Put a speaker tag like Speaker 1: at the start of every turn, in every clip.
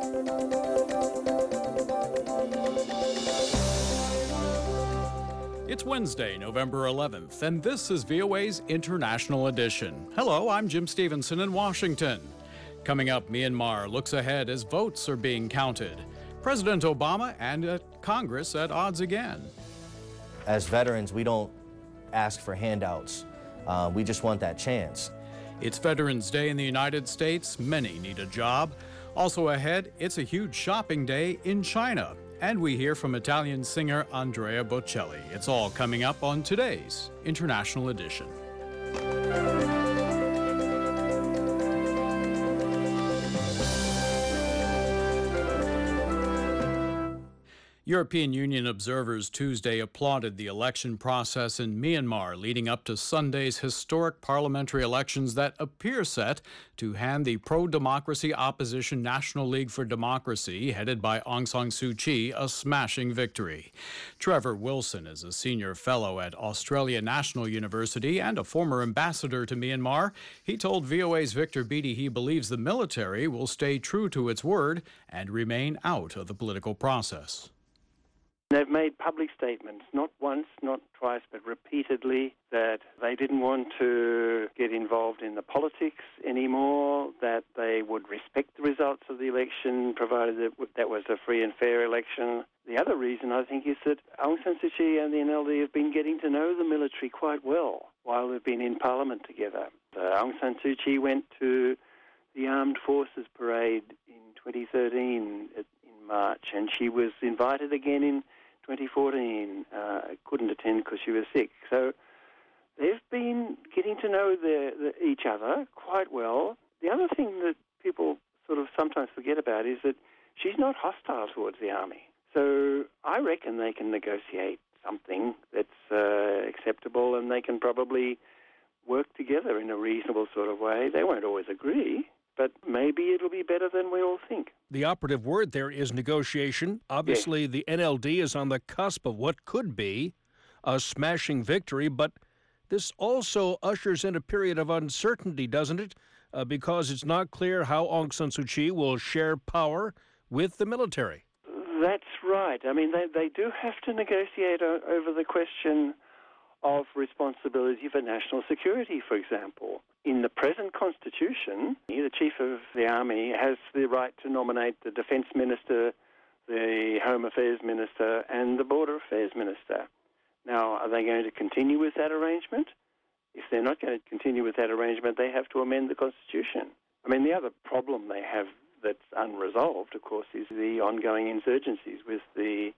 Speaker 1: It's Wednesday, November 11th, and this is VOA's International Edition. Hello, I'm Jim Stevenson in Washington. Coming up, Myanmar looks ahead as votes are being counted. President Obama and Congress at odds again.
Speaker 2: As veterans, we don't ask for handouts. We just want that chance.
Speaker 1: It's Veterans Day in the United States. Many need a job. Also ahead, it's a huge shopping day in China. And we hear from Italian singer Andrea Bocelli. It's all coming up on today's International Edition. European Union observers Tuesday applauded the election process in Myanmar leading up to Sunday's historic parliamentary elections that appear set to hand the pro-democracy opposition National League for Democracy, headed by Aung San Suu Kyi, a smashing victory. Trevor Wilson is a senior fellow at Australia National University and a former ambassador to Myanmar. He told VOA's Victor Beattie he believes the military will stay true to its word and remain out of the political process.
Speaker 3: They've made public statements, not once, not twice, but repeatedly, that they didn't want to get involved in the politics anymore, that they would respect the results of the election, provided that was a free and fair election. The other reason, I think, is that Aung San Suu Kyi and the NLD have been getting to know the military quite well while they've been in Parliament together. Aung San Suu Kyi went to the Armed Forces Parade in 2013 in March, and she was invited again in 2014, couldn't attend because she was sick. So they've been getting to know each other quite well. The other thing that people sort of sometimes forget about is that she's not hostile towards the army. So I reckon they can negotiate something that's acceptable, and they can probably work together in a reasonable sort of way. They won't always agree, but maybe it'll be better than we all think.
Speaker 4: The operative word there is negotiation. Obviously, yes. The NLD is on the cusp of what could be a smashing victory, but this also ushers in a period of uncertainty, doesn't it? Because it's not clear how Aung San Suu Kyi will share power with the military.
Speaker 3: That's right. I mean, they do have to negotiate over the question of responsibility for national security, for example. In the present constitution, the Chief of the Army has the right to nominate the Defence Minister, the Home Affairs Minister, and the Border Affairs Minister. Now, are they going to continue with that arrangement? If they're not going to continue with that arrangement, they have to amend the constitution. I mean, the other problem they have that's unresolved, of course, is the ongoing insurgencies with the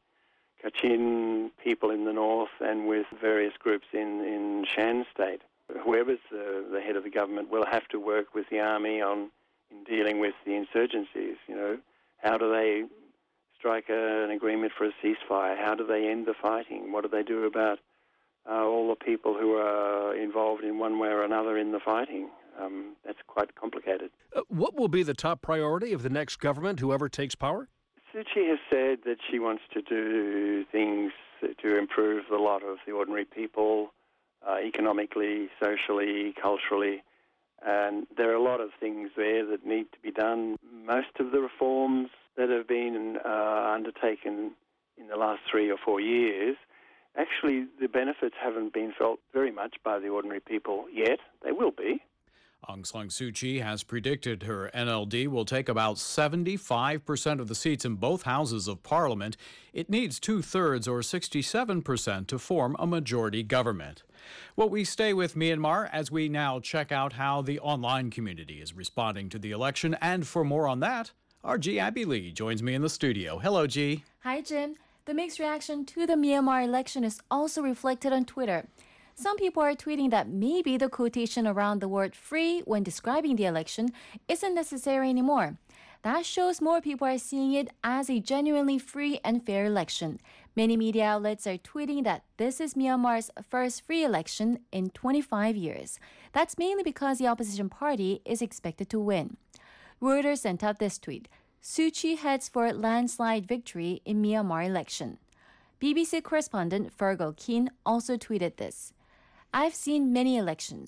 Speaker 3: Kachin people in the north and with various groups in Shan State. Whoever's the head of the government will have to work with the army in dealing with the insurgencies. You know, how do they strike an agreement for a ceasefire? How do they end the fighting? What do they do about all the people who are involved in one way or another in the fighting? That's quite complicated.
Speaker 4: What will be the top priority of the next government, whoever takes power?
Speaker 3: Suu Kyi has said that she wants to do things to improve the lot of the ordinary people, economically, socially, culturally. And there are a lot of things there that need to be done. Most of the reforms that have been undertaken in the last 3 or 4 years, actually the benefits haven't been felt very much by the ordinary people yet. They will be.
Speaker 1: Aung San Suu Kyi has predicted her NLD will take about 75% of the seats in both houses of Parliament. It needs 2/3 or 67% to form a majority government. Well, we stay with Myanmar as we now check out how the online community is responding to the election. And for more on that, our G. Abby Lee joins me in the studio. Hello, G.
Speaker 5: Hi, Jim. The mixed reaction to the Myanmar election is also reflected on Twitter. Some people are tweeting that maybe the quotation around the word free when describing the election isn't necessary anymore. That shows more people are seeing it as a genuinely free and fair election. Many media outlets are tweeting that this is Myanmar's first free election in 25 years. That's mainly because the opposition party is expected to win. Reuters sent out this tweet: Suu Kyi heads for landslide victory in Myanmar election. BBC correspondent Fergal Keane also tweeted this: I've seen many elections.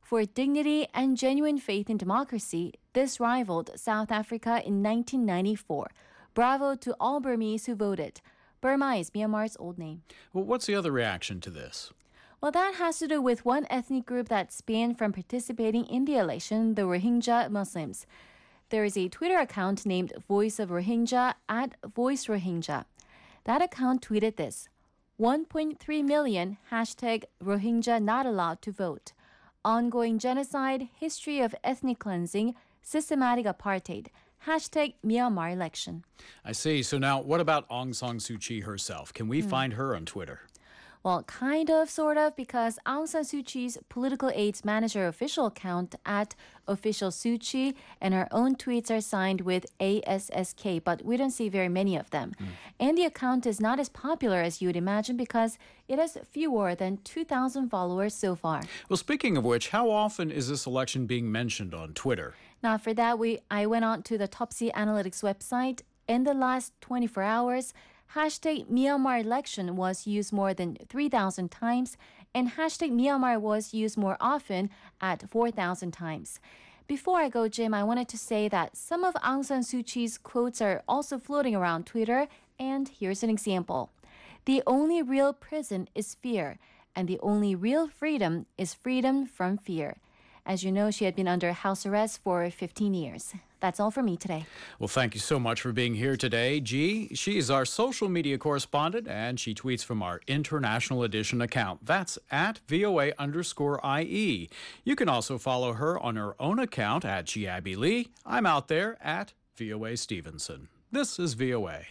Speaker 5: For dignity and genuine faith in democracy, this rivaled South Africa in 1994. Bravo to all Burmese who voted. Burma is Myanmar's old name.
Speaker 1: Well, what's the other reaction to this?
Speaker 5: Well, that has to do with one ethnic group that's banned from participating in the election, the Rohingya Muslims. There is a Twitter account named Voice of Rohingya at Voice Rohingya. That account tweeted this: 1.3 million hashtag Rohingya not allowed to vote. Ongoing genocide, history of ethnic cleansing, systematic apartheid. Hashtag Myanmar election.
Speaker 1: I see. So now, what about Aung San Suu Kyi herself? Can we find her on Twitter?
Speaker 5: Well, kind of, sort of, because Aung San Suu Kyi's political aids manager official account at Official Suu Kyi and her own tweets are signed with ASSK, but we don't see very many of them. And the account is not as popular as you would imagine because it has fewer than 2,000 followers so far.
Speaker 1: Well, speaking of which, how often is this election being mentioned on Twitter?
Speaker 5: Now, for that, I went on to the Topsy Analytics website. In the last 24 hours, hashtag Myanmar election was used more than 3,000 times, and hashtag Myanmar was used more often at 4,000 times. Before I go, Jim, I wanted to say that some of Aung San Suu Kyi's quotes are also floating around Twitter, and here's an example. The only real prison is fear, and the only real freedom is freedom from fear. As you know, she had been under house arrest for 15 years. That's all from me today.
Speaker 1: Well, thank you so much for being here today, G. She is our social media correspondent, and she tweets from our International Edition account. That's at VOA_IE. You can also follow her on her own account at G. Abby Lee. I'm out there at VOA Stevenson. This is VOA.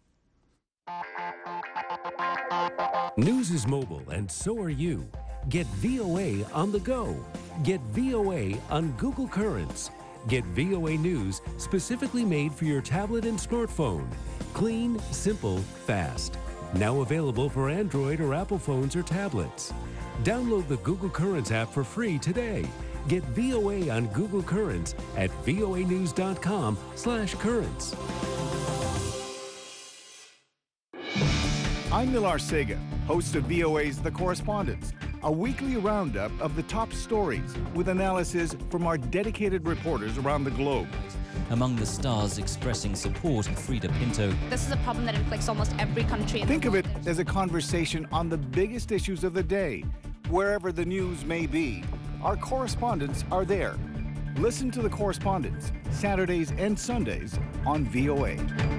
Speaker 6: News is mobile, and so are you. Get VOA on the go. Get VOA on Google Currents. Get VOA News specifically made for your tablet and smartphone. Clean, simple, fast. Now available for Android or Apple phones or tablets. Download the Google Currents app for free today. Get VOA on Google Currents at voanews.com/currents.
Speaker 7: I'm Nilar Sega, host of VOA's The Correspondents, a weekly roundup of the top stories with analysis from our dedicated reporters around the globe.
Speaker 8: Among the stars expressing support, Frida Pinto.
Speaker 9: This is a problem that inflicts almost every country in the world.
Speaker 7: Think of it as a conversation on the biggest issues of the day, wherever the news may be. Our correspondents are there. Listen to The Correspondents, Saturdays and Sundays on VOA.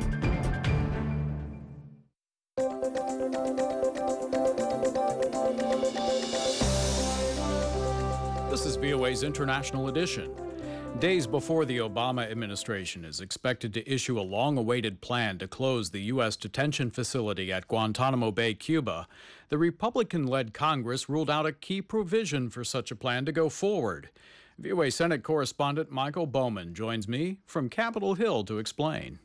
Speaker 1: This is VOA's International Edition. Days before the Obama administration is expected to issue a long-awaited plan to close the U.S. detention facility at Guantanamo Bay, Cuba, the Republican-led Congress ruled out a key provision for such a plan to go forward. VOA Senate correspondent Michael Bowman joins me from Capitol Hill to explain.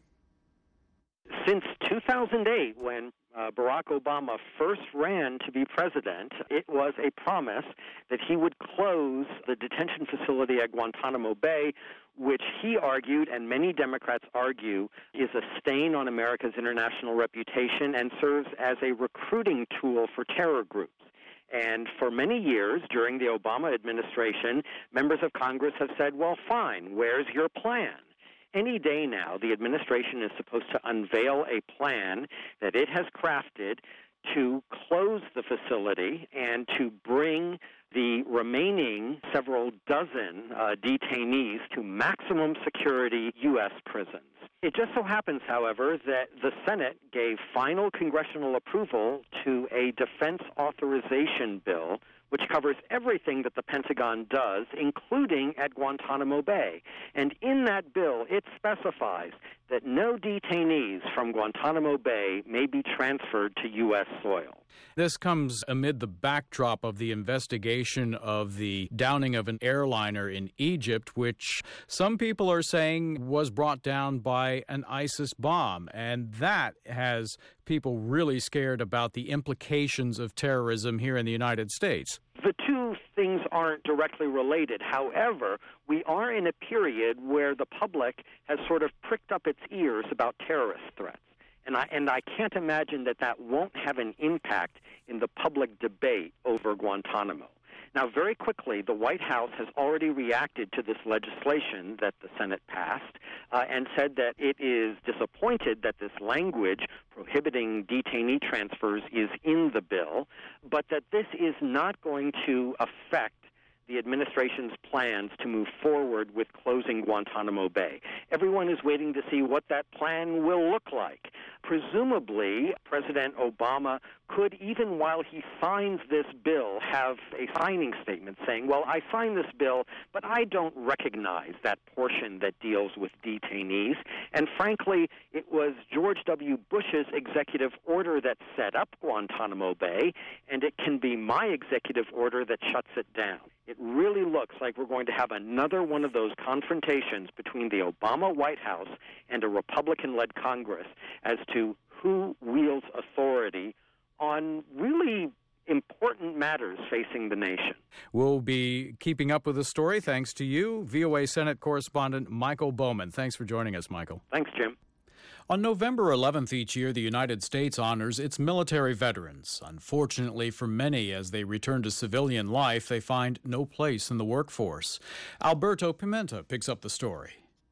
Speaker 10: Since 2008, when Barack Obama first ran to be president, it was a promise that he would close the detention facility at Guantanamo Bay, which he argued, and many Democrats argue, is a stain on America's international reputation and serves as a recruiting tool for terror groups. And for many years during the Obama administration, members of Congress have said, well, fine, where's your plan? Any day now, the administration is supposed to unveil a plan that it has crafted to close the facility and to bring the remaining several dozen detainees to maximum security U.S. prisons. It just so happens, however, that the Senate gave final congressional approval to a defense authorization bill which covers everything that the Pentagon does, including at Guantanamo Bay. And in that bill, it specifies that no detainees from Guantanamo Bay may be transferred to U.S. soil.
Speaker 1: This comes amid the backdrop of the investigation of the downing of an airliner in Egypt, which some people are saying was brought down by an ISIS bomb. And that has people really scared about the implications of terrorism here in the United States.
Speaker 10: The two things aren't directly related. However, we are in a period where the public has sort of pricked up its ears about terrorist threats. And I can't imagine that won't have an impact in the public debate over Guantanamo. Now, very quickly, the White House has already reacted to this legislation that the Senate passed and said that it is disappointed that this language prohibiting detainee transfers is in the bill, but that this is not going to affect the administration's plans to move forward with closing Guantanamo Bay. Everyone is waiting to see what that plan will look like. Presumably, President Obama could, even while he signs this bill, have a signing statement saying, well, I signed this bill, but I don't recognize that portion that deals with detainees. And frankly, it was George W. Bush's executive order that set up Guantanamo Bay, and it can be my executive order that shuts it down. It really looks like we're going to have another one of those confrontations between the Obama White House and a Republican-led Congress as to who wields authority on really important matters facing the nation.
Speaker 1: We'll be keeping up with the story thanks to you, VOA Senate correspondent Michael Bowman. Thanks for joining us, Michael.
Speaker 10: Thanks, Jim.
Speaker 1: On November 11th each year, the United States honors its military veterans. Unfortunately for many, as they return to civilian life, they find no place in the workforce. Alberto Pimenta picks up the story.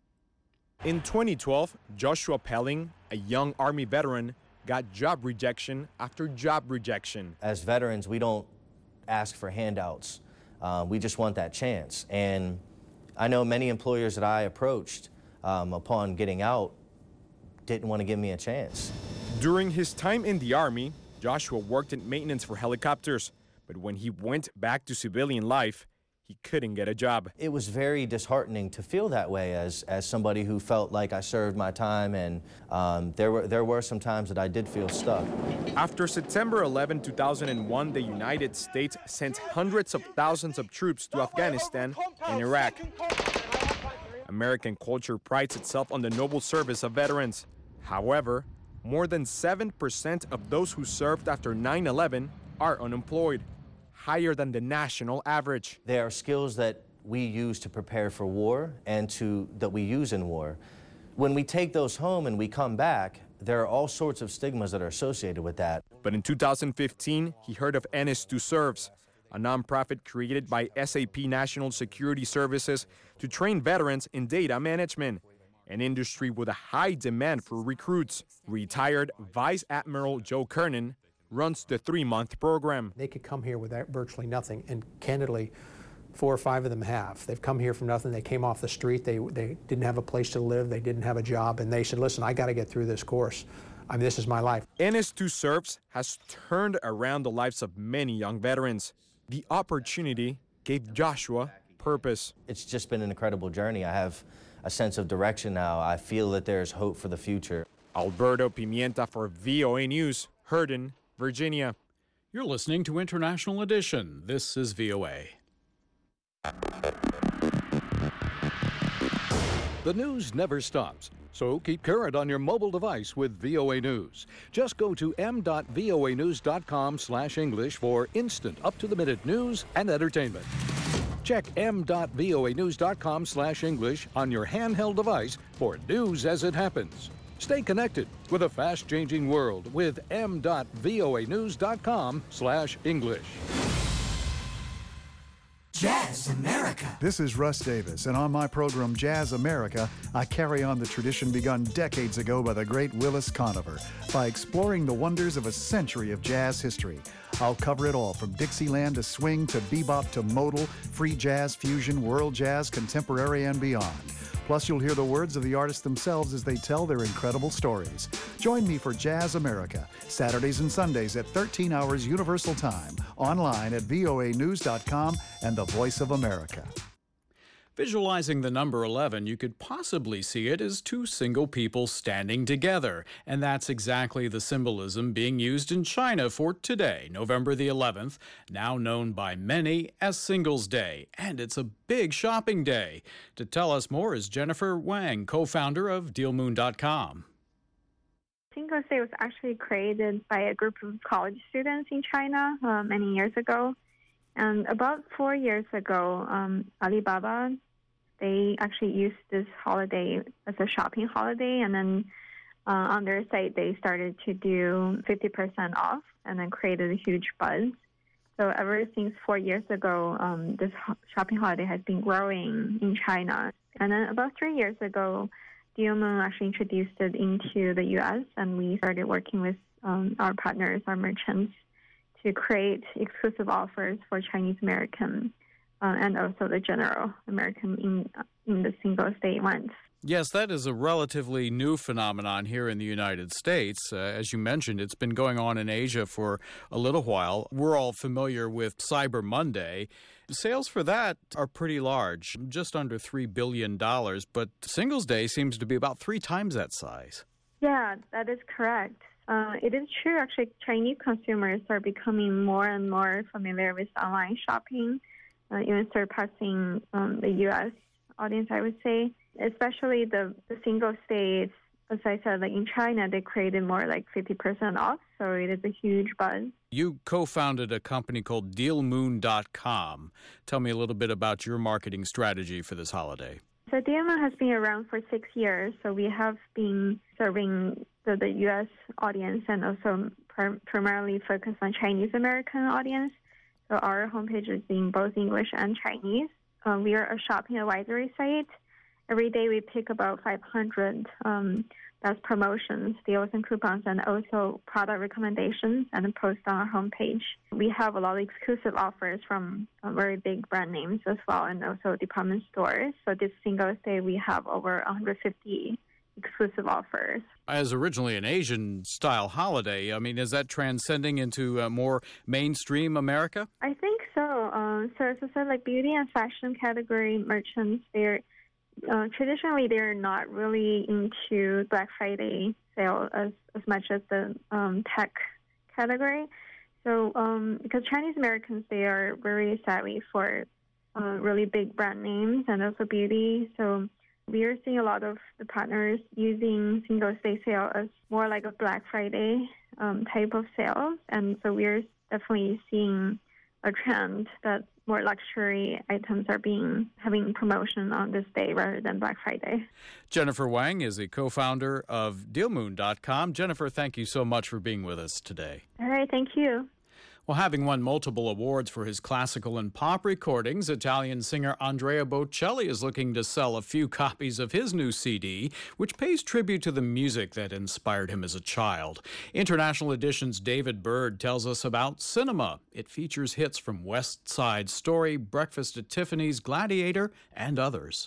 Speaker 11: In 2012, Joshua Pelling, a young Army veteran, got job rejection after job rejection.
Speaker 2: As veterans, we don't ask for handouts. We just want that chance. And I know many employers that I approached upon getting out didn't want to give me a chance.
Speaker 11: During his time in the Army, Joshua worked in maintenance for helicopters. But when he went back to civilian life, he couldn't get a job.
Speaker 2: It was very disheartening to feel that way as somebody who felt like I served my time, and there were some times that I did feel stuck.
Speaker 11: After September 11, 2001, the United States sent hundreds of thousands of troops to Afghanistan and Iraq. American culture prides itself on the noble service of veterans. However, more than 7% of those who served after 9/11 are unemployed, higher than the national average.
Speaker 2: There are skills that we use to prepare for war and that we use in war. When we take those home and we come back, there are all sorts of stigmas that are associated with that.
Speaker 11: But in 2015, he heard of Ennis2Serves, a nonprofit created by SAP National Security Services to train veterans in data management, an industry with a high demand for recruits. Retired Vice Admiral Joe Kernan runs the 3-month program.
Speaker 12: They could come here with virtually nothing, and candidly, 4 or 5 of them have. They've come here from nothing. They came off the street. They didn't have a place to live. They didn't have a job, and they said, listen, I got to get through this course. I mean, this is my life.
Speaker 11: Ennis2Serves has turned around the lives of many young veterans. The opportunity gave Joshua purpose.
Speaker 2: It's just been an incredible journey. I have a sense of direction now. I feel that there's hope for the future.
Speaker 11: Alberto Pimienta for VOA News, Herndon, Virginia.
Speaker 1: You're listening to International Edition. This is VOA.
Speaker 4: The news never stops, so keep current on your mobile device with VOA News. Just go to m.voanews.com/English for instant, up-to-the-minute news and entertainment. Check m.voanews.com/English on your handheld device for news as it happens. Stay connected with a fast-changing world with m.voanews.com/English.
Speaker 13: Jazz America.
Speaker 14: This is Russ Davis, and on my program Jazz America, I carry on the tradition begun decades ago by the great Willis Conover by exploring the wonders of a century of jazz history. I'll cover it all, from Dixieland to swing to bebop to modal, free jazz, fusion, world jazz, contemporary, and beyond. Plus, you'll hear the words of the artists themselves as they tell their incredible stories. Join me for Jazz America, Saturdays and Sundays at 13 hours Universal Time, online at voanews.com and the Voice of America.
Speaker 1: Visualizing the number 11, you could possibly see it as 2 single people standing together. And that's exactly the symbolism being used in China for today, November the 11th, now known by many as Singles' Day. And it's a big shopping day. To tell us more is Jennifer Wang, co-founder of DealMoon.com.
Speaker 15: Singles' Day was actually created by a group of college students in China many years ago. And about 4 years ago, Alibaba, they actually used this holiday as a shopping holiday. And then on their site, they started to do 50% off and then created a huge buzz. So ever since 4 years ago, this shopping holiday has been growing in China. And then about 3 years ago, Dealmoon actually introduced it into the U.S., and we started working with our partners, our merchants, to create exclusive offers for Chinese American and also the general American in the single state ones.
Speaker 1: Yes, that is a relatively new phenomenon here in the United States. As you mentioned, it's been going on in Asia for a little while. We're all familiar with Cyber Monday. Sales for that are pretty large, just under $3 billion, but Singles Day seems to be about 3 times that size.
Speaker 15: Yeah, that is correct. It is true, actually, Chinese consumers are becoming more and more familiar with online shopping, even surpassing the U.S. audience, I would say. Especially the single states, as I said, like in China, they created more like 50% off, so it is a huge buzz.
Speaker 1: You co-founded a company called Dealmoon.com. Tell me a little bit about your marketing strategy for this holiday.
Speaker 15: So Dealmoon has been around for 6 years, so we have been serving the U.S. audience and also primarily focused on Chinese American audience. So our homepage is in both English and Chinese. We are a shopping advisory site. Every day we pick about 500 best promotions, deals, and coupons, and also product recommendations and post on our homepage. We have a lot of exclusive offers from very big brand names as well, and also department stores. So this Singles Day, we have over 150 exclusive offers.
Speaker 1: As originally an Asian-style holiday, I mean, is that transcending into more mainstream America?
Speaker 15: I think so. So as I said, like beauty and fashion category merchants, traditionally, they're not really into Black Friday sale as much as the tech category. So because Chinese Americans, they are very savvy for really big brand names and also beauty. So we are seeing a lot of the partners using Singles Day sale as more like a Black Friday type of sale. And so we're definitely seeing a trend that more luxury items are having promotion on this day rather than Black Friday.
Speaker 1: Jennifer Wang is a co-founder of Dealmoon.com. Jennifer, thank you so much for being with us today.
Speaker 15: All right, thank you.
Speaker 1: Well, having won multiple awards for his classical and pop recordings, Italian singer Andrea Bocelli is looking to sell a few copies of his new CD, which pays tribute to the music that inspired him as a child. International Edition's David Bird tells us about Cinema. It features hits from West Side Story, Breakfast at Tiffany's, Gladiator, and others.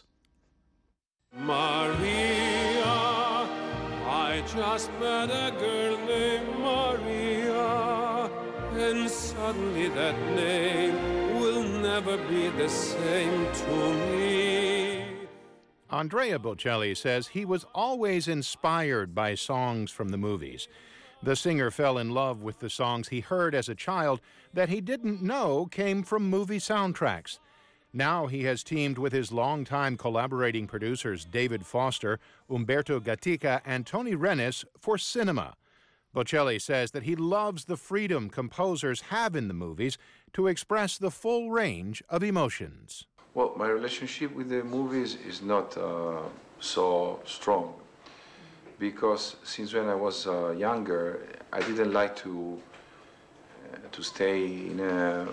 Speaker 16: Maria, I just met a girl named Maria. And suddenly that name will never be the same to me.
Speaker 17: Andrea Bocelli says he was always inspired by songs from the movies. The singer fell in love with the songs he heard as a child that he didn't know came from movie soundtracks. Now he has teamed with his longtime collaborating producers David Foster, Umberto Gatica, and Tony Rennes for Cinema. Bocelli says that he loves the freedom composers have in the movies to express the full range of emotions.
Speaker 18: Well, my relationship with the movies is not so strong because since when I was younger, I didn't like to stay in a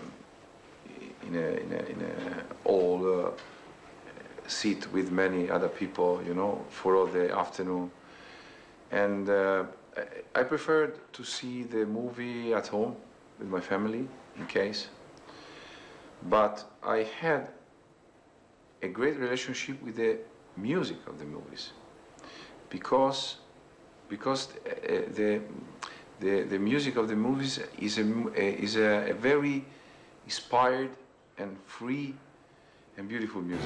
Speaker 18: old seat with many other people, you know, for all the afternoon, and. I preferred to see the movie at home with my family, in case. But I had a great relationship with the music of the movies, because the music of the movies is a very inspired and free and beautiful music.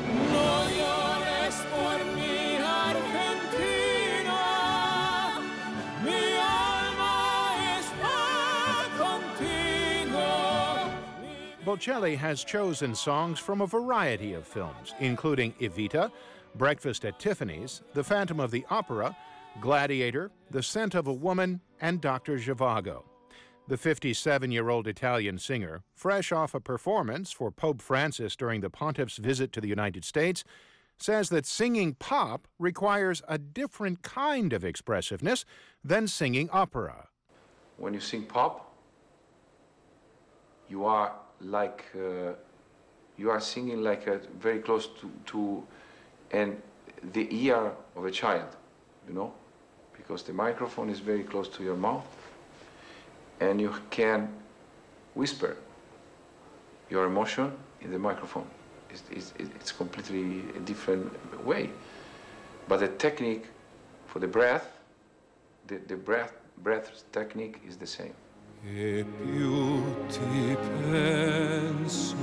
Speaker 17: Bocelli has chosen songs from a variety of films, including Evita, Breakfast at Tiffany's, The Phantom of the Opera, Gladiator, The Scent of a Woman, and Dr. Zhivago. The 57-year-old Italian singer, fresh off a performance for Pope Francis during the pontiff's visit to the United States, says that singing pop requires a different kind of expressiveness than singing opera.
Speaker 18: When you sing pop, you are like you are singing like very close to and the ear of a child, you know, because the microphone is very close to your mouth, and you can whisper your emotion in the microphone. It's completely a different way, but the technique for the breath, the breath technique is the same.
Speaker 16: E più ti penso,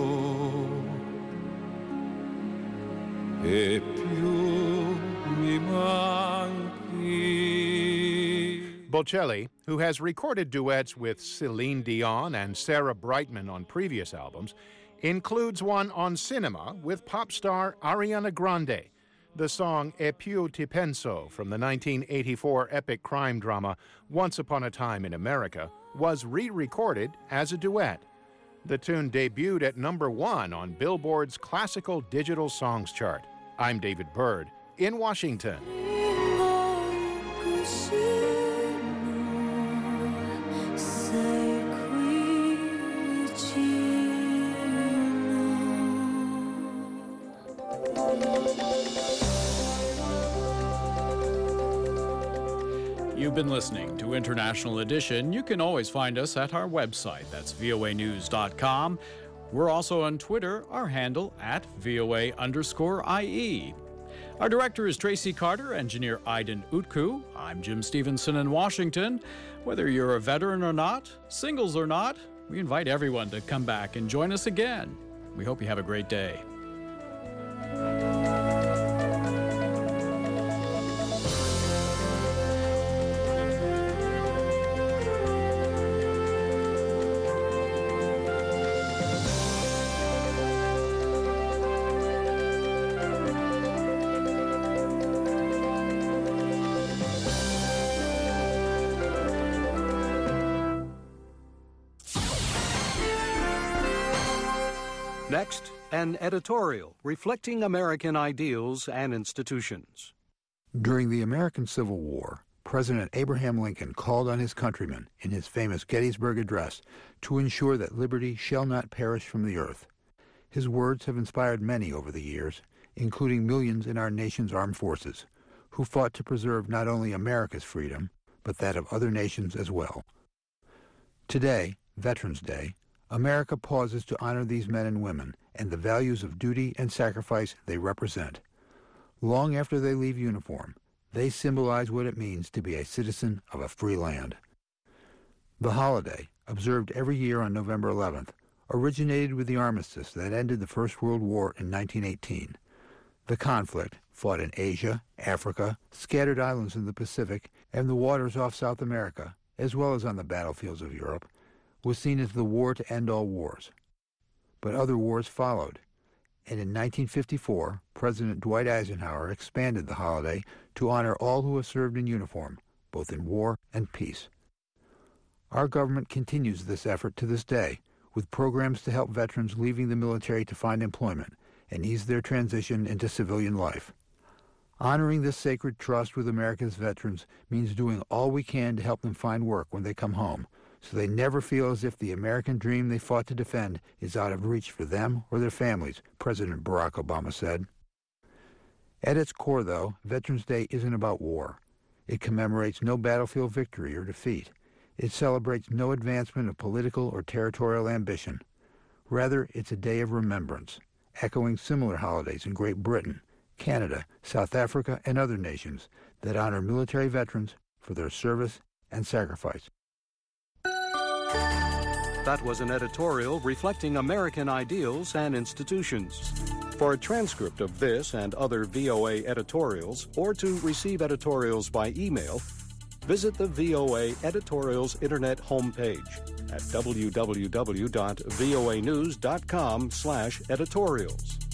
Speaker 16: e più mi manchi.
Speaker 17: Bocelli, who has recorded duets with Celine Dion and Sarah Brightman on previous albums, includes one on Cinema with pop star Ariana Grande. The song E più ti penso from the 1984 epic crime drama Once Upon a Time in America was re-recorded as a duet. The tune debuted at #1 on Billboard's Classical Digital Songs chart. I'm David Byrd in Washington.
Speaker 1: You've been listening to International Edition. You can always find us at our website. That's voanews.com. We're also on Twitter, our handle at @VOA_IE. Our director is Tracy Carter, engineer Aiden Utku. I'm Jim Stevenson in Washington. Whether you're a veteran or not, singles or not, we invite everyone to come back and join us again. We hope you have a great day.
Speaker 19: Next, an editorial reflecting American ideals and institutions.
Speaker 20: During the American Civil War, President Abraham Lincoln called on his countrymen in his famous Gettysburg Address to ensure that liberty shall not perish from the earth. His words have inspired many over the years, including millions in our nation's armed forces, who fought to preserve not only America's freedom, but that of other nations as well. Today, Veterans Day, America pauses to honor these men and women and the values of duty and sacrifice they represent. Long after they leave uniform, they symbolize what it means to be a citizen of a free land. The holiday, observed every year on November 11th, originated with the armistice that ended the First World War in 1918. The conflict, fought in Asia, Africa, scattered islands in the Pacific, and the waters off South America, as well as on the battlefields of Europe, was seen as the war to end all wars. But other wars followed, and in 1954, President Dwight Eisenhower expanded the holiday to honor all who have served in uniform, both in war and peace. Our government continues this effort to this day, with programs to help veterans leaving the military to find employment and ease their transition into civilian life. Honoring this sacred trust with America's veterans means doing all we can to help them find work when they come home, so they never feel as if the American dream they fought to defend is out of reach for them or their families, President Barack Obama said. At its core, though, Veterans Day isn't about war. It commemorates no battlefield victory or defeat. It celebrates no advancement of political or territorial ambition. Rather, it's a day of remembrance, echoing similar holidays in Great Britain, Canada, South Africa, and other nations that honor military veterans for their service and sacrifice.
Speaker 19: That was an editorial reflecting American ideals and institutions. For a transcript of this and other VOA editorials, or to receive editorials by email, visit the VOA Editorials Internet homepage at www.voanews.com/editorials.